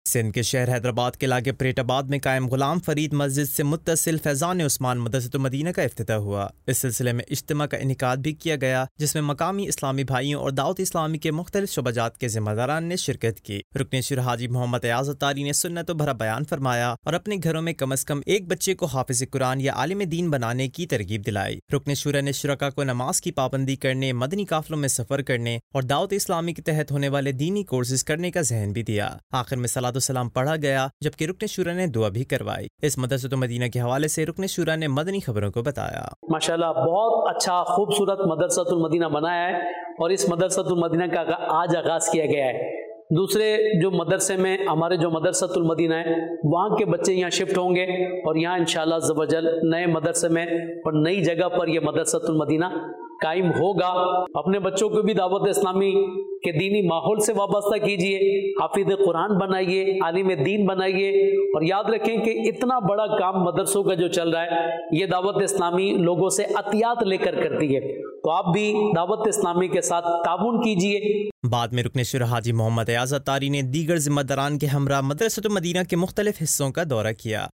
سندھ کے شہر حیدرآباد کے علاقے پریٹ آباد میں قائم غلام فرید مسجد سے متصل فیضان عثمان مدرسۃ المدینہ کا افتتاح ہوا۔ اس سلسلے میں اجتماع کا انعقاد بھی کیا گیا، جس میں مقامی اسلامی بھائیوں اور دعوت اسلامی کے مختلف شعبات کے ذمہ داران نے شرکت کی۔ رکن شورا حاجی محمد ایاز اتاری نے سنت و بھرا بیان فرمایا اور اپنے گھروں میں کم از کم ایک بچے کو حافظ قرآن یا عالم دین بنانے کی ترغیب دلائی۔ رکن شورا نے شرکاء کو نماز کی پابندی کرنے، مدنی قافلوں میں سفر کرنے اور دعوت اسلامی کے تحت ہونے والے دینی کورسز کرنے کا ذہن بھی دیا۔ آخر میں صلاۃ و سلام پڑھا گیا، جبکہ رکن شورا نے دعا بھی کروائی۔ اس مدرسۃ المدینہ کے حوالے سے رکن شورا نے مدنی خبروں کو بتایا۔ ماشاءاللہ بہت اچھا خوبصورت مدرسۃ المدینہ بنایا ہے، اور اس مدرسۃ المدینہ کا آج آغاز کیا گیا ہے۔ دوسرے جو مدرسے میں ہمارے جو مدرسۃ المدینہ ہے، وہاں کے بچے یہاں شفٹ ہوں گے، اور یہاں انشاءاللہ عز و جل نئے مدرسے میں اور نئی جگہ پر یہ مدرسۃ المدینہ قائم ہوگا۔ اپنے بچوں کو بھی دعوت اسلامی کے دینی ماحول سے وابستہ کیجئے، حافظ قرآن بنائیے، عالم دین بنائیے، اور یاد رکھیں کہ اتنا بڑا کام مدرسوں کا جو چل رہا ہے، یہ دعوت اسلامی لوگوں سے عطیات لے کر کرتی ہے، تو آپ بھی دعوت اسلامی کے ساتھ تعاون کیجئے۔ بعد میں رکن شورا حاجی محمد ایاز اتاری نے دیگر ذمہ داران کے ہمراہ مدرسۃ المدینہ کے مختلف حصوں کا دورہ کیا۔